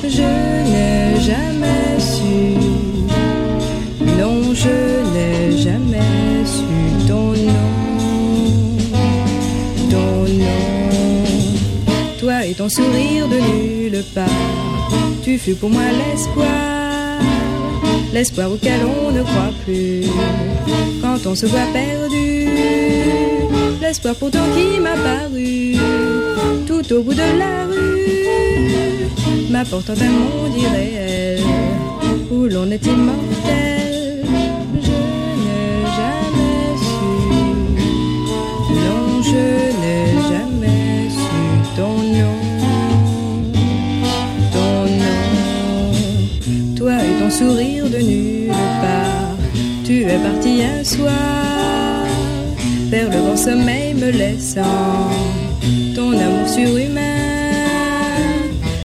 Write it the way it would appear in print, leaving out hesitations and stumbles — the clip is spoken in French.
Je n'ai jamais su, non, je n'ai jamais su ton nom, ton nom. Toi et ton sourire de nulle part, tu fus pour moi l'espoir, l'espoir auquel on ne croit plus quand on se voit perdu, l'espoir pourtant qui m'a paru tout au bout de la rue, m'apportant un monde irréel où l'on est immortel. Je n'ai jamais su, non, je n'ai jamais su ton nom, ton nom. Toi et ton sourire de nulle part, tu es parti un soir vers le grand sommeil me laissant ton amour sur une